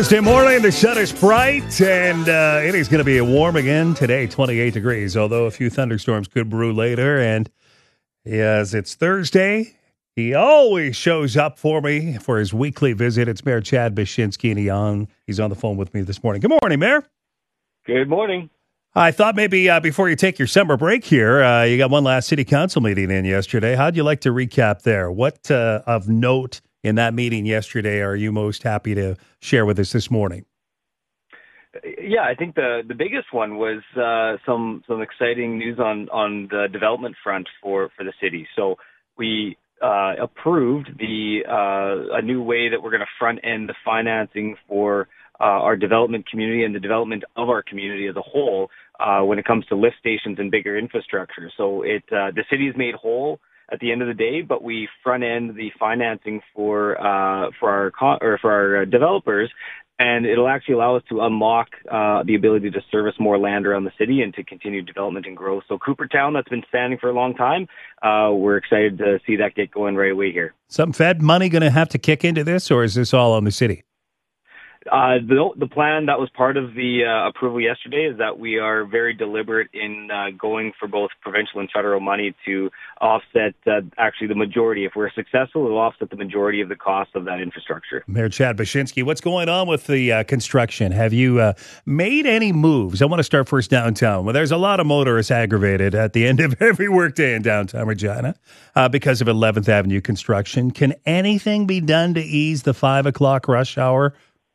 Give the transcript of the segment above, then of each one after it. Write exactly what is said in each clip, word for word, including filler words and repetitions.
Thursday morning, the sun is bright, and uh, it is going to be warm again today, twenty-eight degrees, although a few thunderstorms could brew later. And yes, it's Thursday. He always shows up for me for his weekly visit. It's Mayor Chad Baczynski, and he on, he's on the phone with me this morning. Good morning, Mayor. Good morning. I thought maybe uh, before you take your summer break here, uh, you got one last city council meeting in yesterday. How'd you like to recap there? What uh, of note in that meeting yesterday are you most happy to share with us this morning? Yeah, I think the, the biggest one was uh, some some exciting news on, on the development front for, for the city. So we uh, approved the uh, a new way that we're going to front end the financing for uh, our development community and the development of our community as a whole uh, when it comes to lift stations and bigger infrastructure. So it uh, the city is made whole at the end of the day, but we front end the financing for uh, for our co- or for our developers, and it'll actually allow us to unlock uh, the ability to service more land around the city and to continue development and growth. So Coopertown, that's been standing for a long time. Uh, we're excited to see that get going right away here. Some Fed money going to have to kick into this, or is this all on the city? Uh, the, the plan that was part of the uh, approval yesterday is that we are very deliberate in uh, going for both provincial and federal money to offset uh, actually the majority. If we're successful, it will offset the majority of the cost of that infrastructure. Mayor Chad Baczynski, what's going on with the uh, construction? Have you uh, made any moves? I want to start first downtown. Well, there's a lot of motorists aggravated at the end of every workday in downtown Regina uh, because of eleventh Avenue construction. Can anything be done to ease the five o'clock rush hour?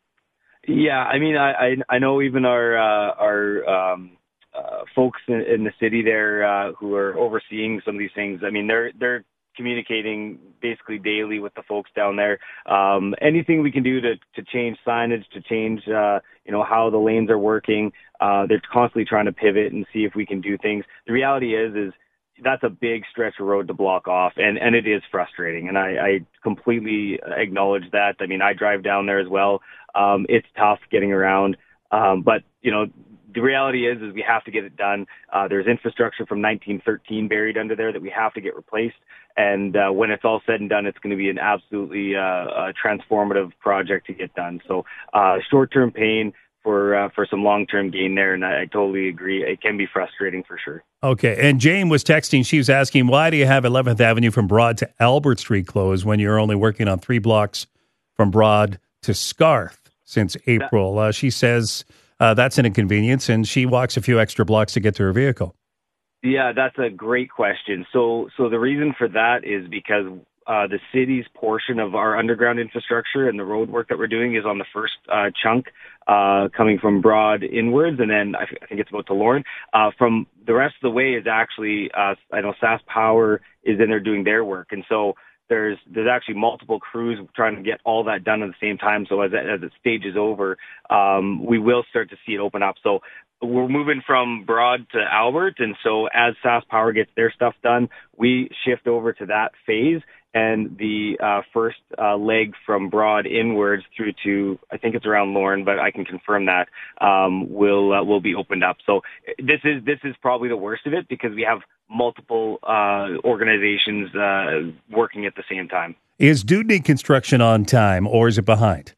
Yeah, I mean, I I, I know even our uh, our um, uh, folks in, in the city there uh, who are overseeing some of these things. I mean, they're they're communicating basically daily with the folks down there. Um, anything we can do to to change signage, to change uh, you know how the lanes are working. Uh, they're constantly trying to pivot and see if we can do things. The reality is is. That's a big stretch of road to block off, and, and it is frustrating, and I, I completely acknowledge that. I mean, I drive down there as well. Um, it's tough getting around, um, but, you know, the reality is is we have to get it done. Uh, there's infrastructure from nineteen thirteen buried under there that we have to get replaced, and uh, when it's all said and done, it's going to be an absolutely uh, uh, transformative project to get done. So uh, short-term pain, for uh, for some long-term gain there, and I, I totally agree. It can be frustrating for sure. Okay, and Jane was texting. She was asking, why do you have eleventh Avenue from Broad to Albert Street closed when you're only working on three blocks from Broad to Scarth since April? Uh, she says uh, that's an inconvenience, and she walks a few extra blocks to get to her vehicle. Yeah, that's a great question. So, so the reason for that is because Uh, the city's portion of our underground infrastructure and the road work that we're doing is on the first uh, chunk uh, coming from Broad inwards, and then I, f- I think it's about to Lorne. Uh, from the rest of the way is actually, uh, I know S A S Power is in there doing their work, and so there's there's actually multiple crews trying to get all that done at the same time. So as as it stages over, um, we will start to see it open up. So we're moving from Broad to Albert, and so as S A S Power gets their stuff done, we shift over to that phase. And the uh, first uh, leg from Broad inwards through to, I think it's around Lorne, but I can confirm that, um, will uh, will be opened up. So this is this is probably the worst of it because we have multiple uh, organizations uh, working at the same time. Is Dudney construction on time, or is it behind?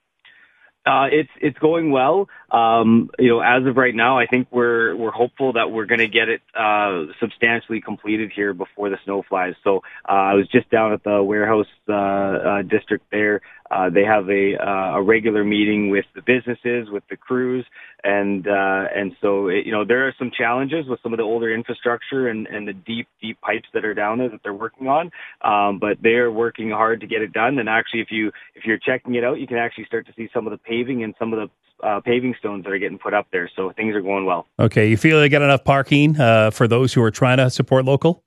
Uh, it's it's going well. Um, you know, as of right now, I think we're we're hopeful that we're going to get it uh, substantially completed here before the snow flies. So uh, I was just down at the warehouse uh, uh, district there. Uh, they have a uh, a regular meeting with the businesses, with the crews, and uh, and so it, you know there are some challenges with some of the older infrastructure and, and the deep deep pipes that are down there that they're working on. Um, but they are working hard to get it done. And actually, if you if you're checking it out, you can actually start to see some of the paving and some of the uh, paving stones that are getting put up there. So things are going well. Okay, you feel they got enough parking uh, for those who are trying to support local?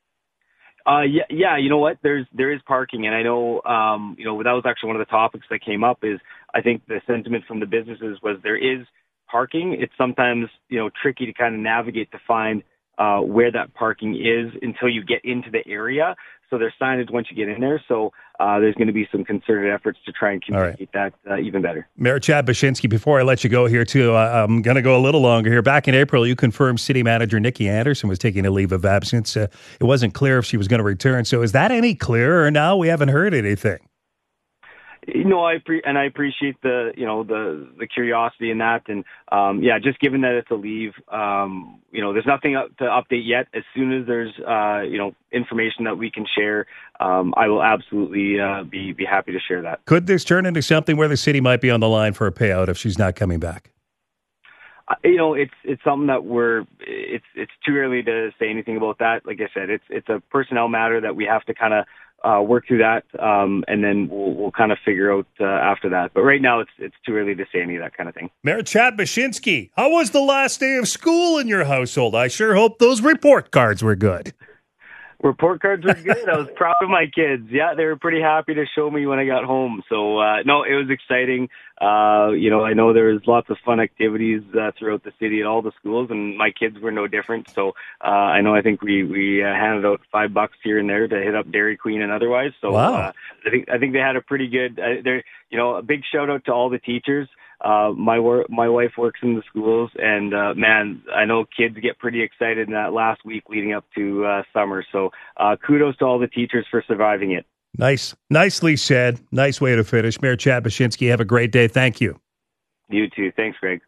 Uh, yeah, yeah. You know what? There's there is parking, and I know, um, you know, that was actually one of the topics that came up. Is I think the sentiment from the businesses was there is parking. It's sometimes you know tricky to kind of navigate to find uh, where that parking is until you get into the area. So there's signage once you get in there. So uh, there's going to be some concerted efforts to try and communicate right. that uh, even better. Mayor Chad Baczynski, before I let you go here too, uh, I'm going to go a little longer here. Back in April, you confirmed City Manager Nikki Anderson was taking a leave of absence. Uh, it wasn't clear if she was going to return. So is that any clearer now? We haven't heard anything. You know, I pre- and I appreciate the, you know, the, the curiosity in that. And, um, yeah, just given that it's a leave, um, you know, there's nothing up to update yet. As soon as there's, uh, you know, information that we can share, um, I will absolutely uh, be, be happy to share that. Could this turn into something where the city might be on the line for a payout if she's not coming back? Uh, you know, it's it's something that we're it's it's too early to say anything about that. Like I said, it's it's a personnel matter that we have to kind of uh, work through that, um, and then we'll we'll kind of figure out uh, after that. But right now, it's it's too early to say any of that kind of thing. Mayor Chad Baczynski, how was the last day of school in your household? I sure hope those report cards were good. Report cards were good. I was proud of my kids. Yeah, they were pretty happy to show me when I got home. So, uh, no, it was exciting. Uh, you know, I know there was lots of fun activities uh, throughout the city at all the schools, and my kids were no different. So, uh, I know I think we, we uh, handed out five bucks here and there to hit up Dairy Queen and otherwise. So, wow. uh, I think I think they had a pretty good, uh, there. You know, a big shout out to all the teachers. Uh, my work, my wife works in the schools, and uh, man, I know kids get pretty excited in that last week leading up to uh, summer. So, uh, kudos to all the teachers for surviving it. Nice, nicely said. Nice way to finish. Mayor Chad Baczynski, have a great day. Thank you. You too. Thanks, Greg.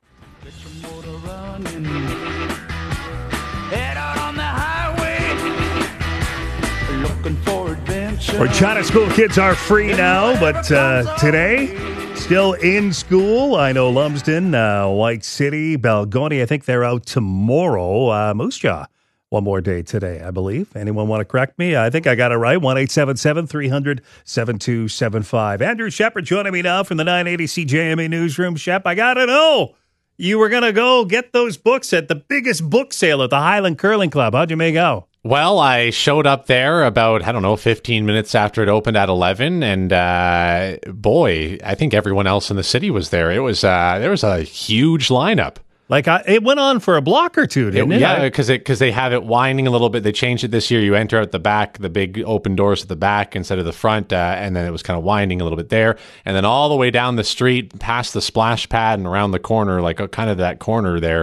Horchata school kids are free now, but uh, today, still in school. I know Lumsden, uh, White City, Balgonie, I think they're out tomorrow. Uh, Moose Jaw, one more day today, I believe. Anyone want to correct me? I think I got it right. one eight seven seven, three hundred, seven two seven five. Andrew Shepard joining me now from the nine eighty C J M A Newsroom. Shep, I got to know, you were going to go get those books at the biggest book sale at the Highland Curling Club. How'd you make out? Well, I showed up there about, I don't know, fifteen minutes after it opened at eleven, and uh, boy, I think everyone else in the city was there. It was uh, there was a huge lineup. Like, I, it went on for a block or two, didn't it? it? Yeah, because it, because they have it winding a little bit. They changed it this year. You enter out the back, the big open doors at the back instead of the front, uh, and then it was kind of winding a little bit there. And then all the way down the street, past the splash pad and around the corner, like uh, kind of that corner there.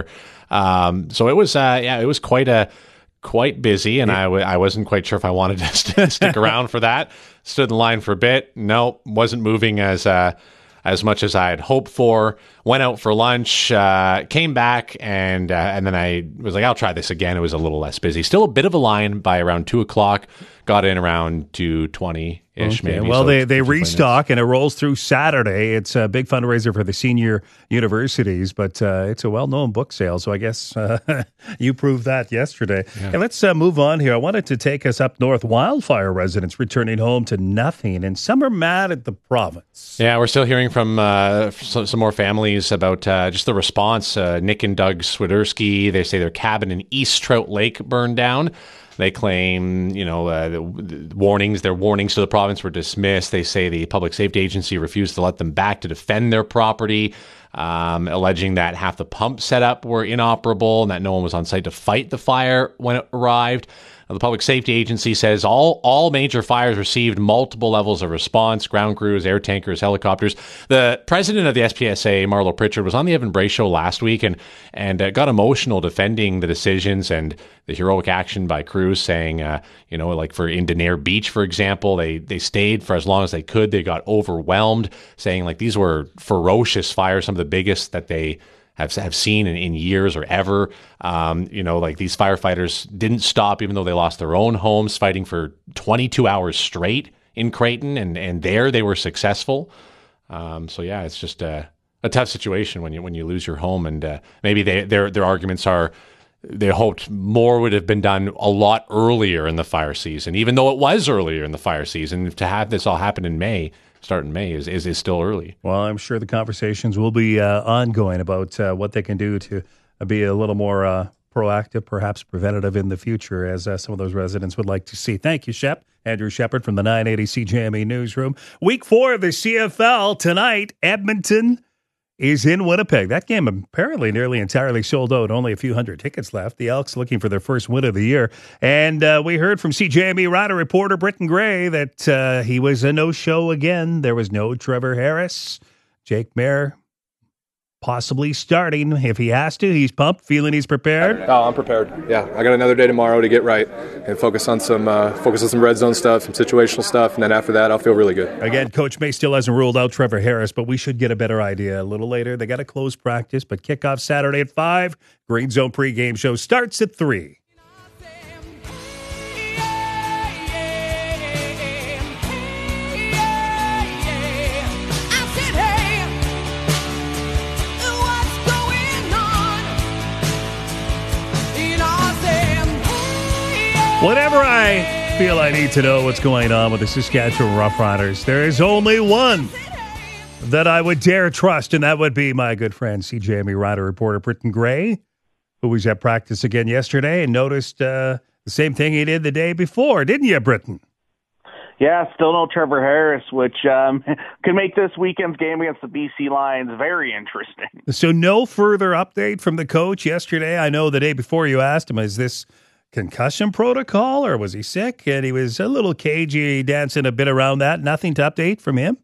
Um, so it was, uh, yeah, it was quite a... quite busy, and I, w- I wasn't quite sure if I wanted to st- stick around for that. Stood in line for a bit. No, wasn't moving as uh, as much as I had hoped for. Went out for lunch, uh, came back, and uh, and then I was like, I'll try this again. It was a little less busy. Still a bit of a line by around two o'clock. Got in around two twenty-ish, okay. maybe. Well, so they, they restock, and it rolls through Saturday. It's a big fundraiser for the senior universities, but uh, it's a well-known book sale, so I guess uh, you proved that yesterday. Yeah. And let's uh, move on here. I wanted to take us up north. Wildfire residents returning home to nothing, and some are mad at the province. Yeah, we're still hearing from uh, some, some more families about uh, just the response. Uh, Nick and Doug Swiderski, they say their cabin in East Trout Lake burned down. They claim, you know, uh, the, the warnings, their warnings to the province were dismissed. They say the public safety agency refused to let them back to defend their property, um, alleging that half the pump setup were inoperable and that no one was on site to fight the fire when it arrived. The public safety agency says all, all major fires received multiple levels of response, ground crews, air tankers, helicopters. The president of the S P S A, Marlo Pritchard, was on the Evan Bray show last week and, and uh, got emotional defending the decisions and the heroic action by crews, saying, uh, you know, like for Indoneer Beach, for example, they, they stayed for as long as they could. They got overwhelmed, saying like these were ferocious fires, some of the biggest that they have have seen in, in years or ever. Um, you know, like these firefighters didn't stop even though they lost their own homes, fighting for twenty-two hours straight in Creighton, and, and there they were successful. Um, so yeah, it's just a, a tough situation when you when you lose your home, and uh, maybe they, their their arguments are they hoped more would have been done a lot earlier in the fire season, even though it was earlier in the fire season. To have this all happen in May, start in May, is, is is still early. Well, I'm sure the conversations will be uh, ongoing about uh, what they can do to uh, be a little more uh, proactive, perhaps preventative in the future, as uh, some of those residents would like to see. Thank you, Shep. Andrew Shepard from the nine eighty C J M E Newsroom. Week four of the C F L tonight. Edmonton is in Winnipeg. That game apparently nearly entirely sold out. Only a few hundred tickets left. The Elks looking for their first win of the year. And uh, we heard from C J M E Rider reporter Britton Gray that uh, he was a no-show again. There was no Trevor Harris, Jake Mayer, possibly starting if he has to. He's pumped, feeling he's prepared. Oh, I'm prepared. Yeah, I got another day tomorrow to get right and focus on some uh, focus on some red zone stuff, some situational stuff, and then after that, I'll feel really good. Again, Coach May still hasn't ruled out Trevor Harris, but we should get a better idea a little later. They got a close practice, but kickoff Saturday at five. Green Zone pregame show starts at three. Whenever I feel I need to know what's going on with the Saskatchewan Roughriders, there is only one that I would dare trust, and that would be my good friend, C J M E Rider reporter Britton Gray, who was at practice again yesterday and noticed uh, the same thing he did the day before, didn't you, Britton? Yeah, still no Trevor Harris, which um, could make this weekend's game against the B C Lions very interesting. So no further update from the coach yesterday. I know the day before you asked him, is this concussion protocol or was he sick? And he was a little cagey, dancing a bit around that. Nothing to update from him?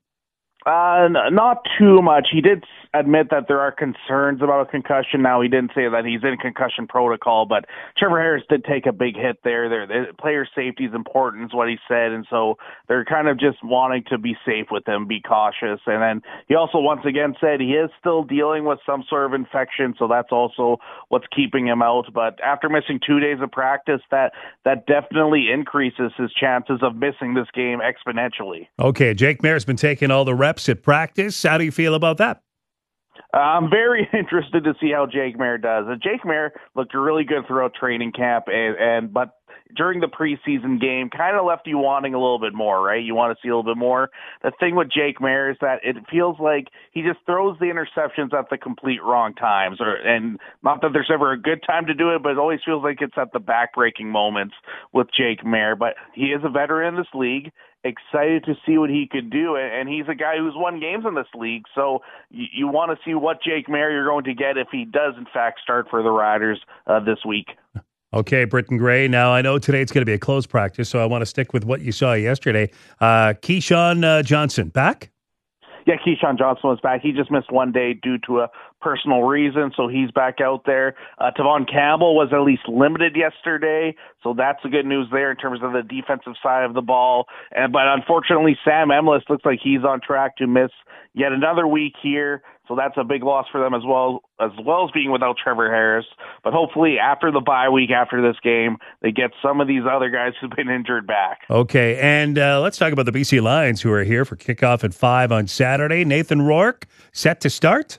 Uh, not too much. He did admit that there are concerns about a concussion. Now, he didn't say that he's in concussion protocol, but Trevor Harris did take a big hit there. There, the player safety is important, is what he said, and so they're kind of just wanting to be safe with him, be cautious. And then he also once again said he is still dealing with some sort of infection, so that's also what's keeping him out. But after missing two days of practice, that that definitely increases his chances of missing this game exponentially. Okay, Jake Maier's been taking all the reps at practice. How do you feel about that? Uh, I'm very interested to see how Jake Maier does. Uh, Jake Maier looked really good throughout training camp, and, and but during the preseason game, kind of left you wanting a little bit more, right? You want to see a little bit more. The thing with Jake Maier is that it feels like he just throws the interceptions at the complete wrong times, or and not that there's ever a good time to do it, but it always feels like it's at the back-breaking moments with Jake Maier. But he is a veteran in this league. Excited to see what he could do, and he's a guy who's won games in this league, so you, you want to see what Jake Maier you're going to get if he does, in fact, start for the Riders uh, this week. Okay, Britton Gray. Now, I know today it's going to be a close practice, so I want to stick with what you saw yesterday. Uh, Keyshawn uh, Johnson, back? Yeah, Keyshawn Johnson was back. He just missed one day due to a personal reason, so he's back out there. Uh, Tavon Campbell was at least limited yesterday, so that's the good news there in terms of the defensive side of the ball. And but unfortunately, Sam Emlis looks like he's on track to miss yet another week here, so that's a big loss for them as well, as well as being without Trevor Harris. But hopefully, after the bye week, after this game, they get some of these other guys who've been injured back. Okay, and uh, let's talk about the B C Lions, who are here for kickoff at five on Saturday. Nathan Rourke set to start?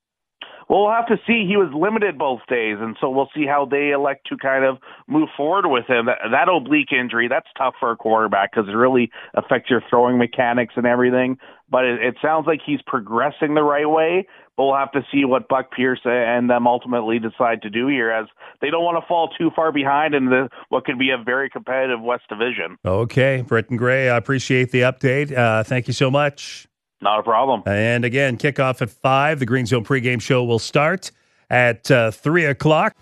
Well, we'll have to see. He was limited both days, and so we'll see how they elect to kind of move forward with him. That, that oblique injury, that's tough for a quarterback because it really affects your throwing mechanics and everything. But it, it sounds like he's progressing the right way, but we'll have to see what Buck Pierce and them ultimately decide to do here, as they don't want to fall too far behind in the what could be a very competitive West Division. Okay, Britton Gray, I appreciate the update. Uh, thank you so much. Not a problem. And again, kickoff at five. The Green Zone pregame show will start at uh, three o'clock.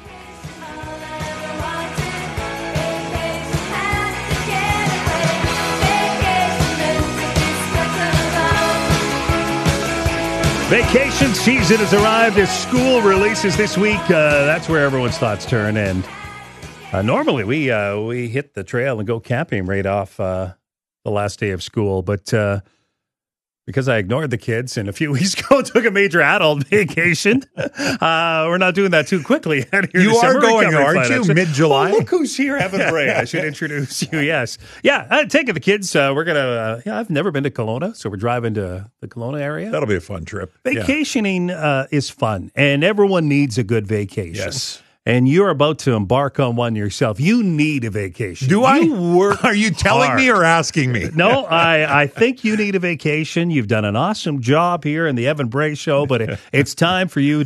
Vacation season has arrived as school releases this week. Uh, that's where everyone's thoughts turn. And uh, normally we uh, we hit the trail and go camping right off uh, the last day of school, but uh, because I ignored the kids and a few weeks ago took a major adult vacation. Uh, we're not doing that too quickly. You are going, aren't you? Mid-July? Oh, look who's here, Evan Bray. I should introduce you, yes. Yeah, uh, taking the kids. Uh, we're going to, uh, yeah, I've never been to Kelowna, so we're driving to the Kelowna area. That'll be a fun trip. Vacationing yeah. uh, is fun, and everyone needs a good vacation. Yes. And you're about to embark on one yourself. You need a vacation. Do I? You work Are you telling hard. me or asking me? No, I, I think you need a vacation. You've done an awesome job here in the Evan Bray Show, but it, it's time for you to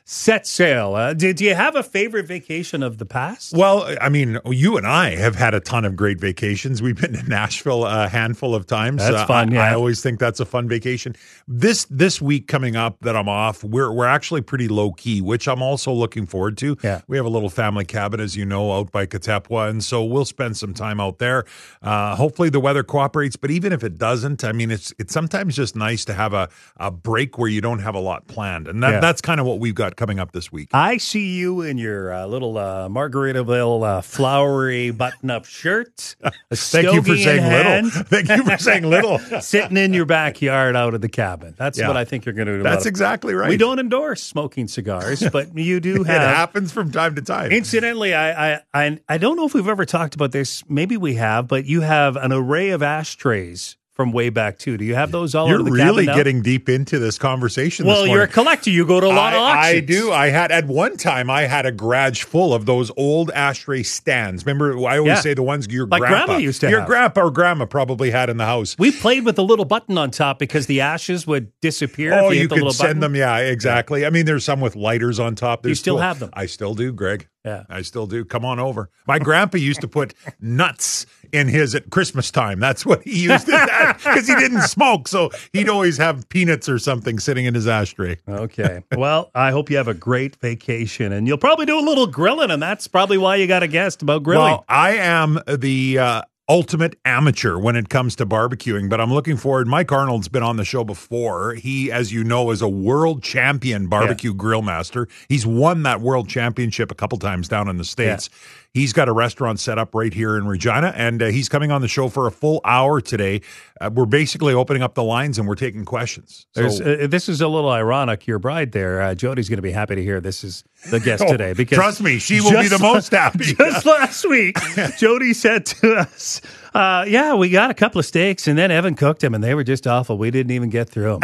set sail. Uh, do, do you have a favorite vacation of the past? Well, I mean, you and I have had a ton of great vacations. We've been to Nashville a handful of times. That's uh, fun, I, yeah. I always think that's a fun vacation. This this week coming up that I'm off, we're we're actually pretty low key, which I'm also looking forward to. Yeah. We have a little family cabin, as you know, out by Katepwa, and so we'll spend some time out there. Uh, hopefully the weather cooperates, but even if it doesn't, I mean, it's it's sometimes just nice to have a, a break where you don't have a lot planned, and that, Yeah. that's kind of what we've got coming up this week. I see you in your uh, little uh, Margaritaville uh, flowery button-up shirt. A Thank you for stogie in saying hand, little. Thank you for saying little. sitting in your backyard out of the cabin. That's Yeah. what I think you're going to do. That's exactly right. We don't endorse smoking cigars, but you do It have. happens from time to time. Incidentally, I, I I I don't know if we've ever talked about this. Maybe we have, but you have an array of ashtrays from way back too. Do you have those all You're over the really cabin now? getting deep into this conversation. Well, this you're a morning. collector. You go to a lot I, of auctions. I do. I had at one time. I had a garage full of those old ashtray stands. Remember, I always Yeah. say the ones your Like grandpa grandma used to your have. grandpa or grandma probably had in the house. We played with the little button on top because the ashes would disappear. Oh, if you, you hit the could little send button. them. Yeah, exactly. I mean, there's some with lighters on top. There's still cool- have them? I still do, Greg. Yeah. I still do. Come on over. My grandpa used to put nuts in his at Christmas time. That's what he used to because he didn't smoke, so he'd always have peanuts or something sitting in his ashtray. Okay. Well, I hope you have a great vacation, and you'll probably do a little grilling, and that's probably why you got a guest about grilling. Well, I am the uh, ultimate amateur when it comes to barbecuing, but I'm looking forward. Mike Arnold's been on the show before. He, as you know, is a world champion barbecue grill master. He's won that world championship a couple times down in the States. Yeah. He's got a restaurant set up right here in Regina, and uh, he's coming on the show for a full hour today. Uh, we're basically opening up the lines, and we're taking questions. There's, So, uh, this is a little ironic. Your bride there, uh, Jody's going to be happy to hear this is the guest Oh, today. Because trust me, she will be just the most happy. Just last week, Jody said to us, uh, "Yeah, we got a couple of steaks, and then Evan cooked them, and they were just awful. We didn't even get through them."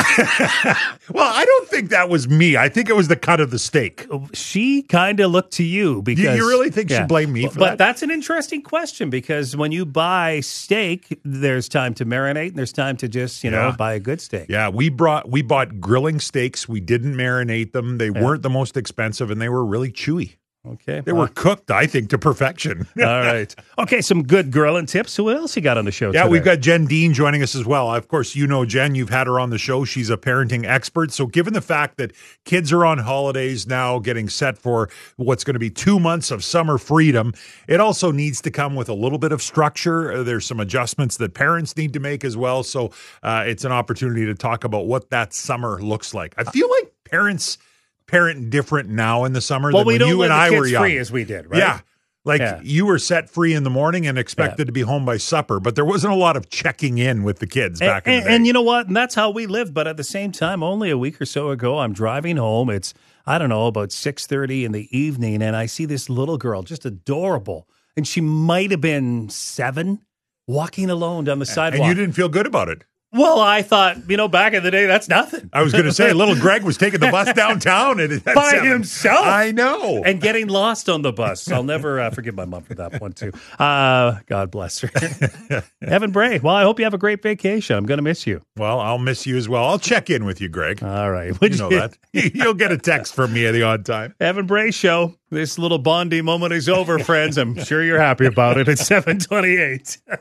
well, I don't think that was me. I think it was the cut of the steak. She kind of looked to you because You, you really think she yeah. blamed me for but that? that's an interesting question because when you buy steak, there's time to marinate and there's time to just, you know, Yeah. buy a good steak. Yeah, we brought we bought grilling steaks. We didn't marinate them. They weren't the most expensive, and they were really chewy. Okay. They well, were cooked, I think, to perfection. all right. Okay, some good grilling tips. Who else you got on the show Yeah, today? we've got Jen Dean joining us as well. Of course, you know Jen. You've had her on the show. She's a parenting expert. So given the fact that kids are on holidays now, getting set for what's going to be two months of summer freedom, it also needs to come with a little bit of structure. Uh, There's some adjustments that parents need to make as well. So uh, it's an opportunity to talk about what that summer looks like. I feel like parents parent different now in the summer well, than we when don't you let and the I kids were young. free as we did, right? Yeah. Like Yeah. you were set free in the morning and expected Yeah. to be home by supper, but there wasn't a lot of checking in with the kids back and, in the day. and you know what? And that's how we lived. But at the same time, only a week or so ago, I'm driving home. It's, I don't know, about six thirty in the evening, and I see this little girl, just adorable. And she might have been seven, walking alone down the sidewalk. and you didn't feel good about it. Well, I thought, you know, back in the day, that's nothing. I was going to say, little Greg was taking the bus downtown and it- at By seven. himself. I know. And getting lost on the bus. I'll never uh, forgive my mom for that one, too. Uh, God bless her. Evan Bray, well, I hope you have a great vacation. I'm going to miss you. Well, I'll miss you as well. I'll check in with you, Greg. All right. You know that. You'll get a text from me at the odd time. Evan Bray Show. This little bonding moment is over, friends. I'm sure you're happy about it. It's seven twenty-eight.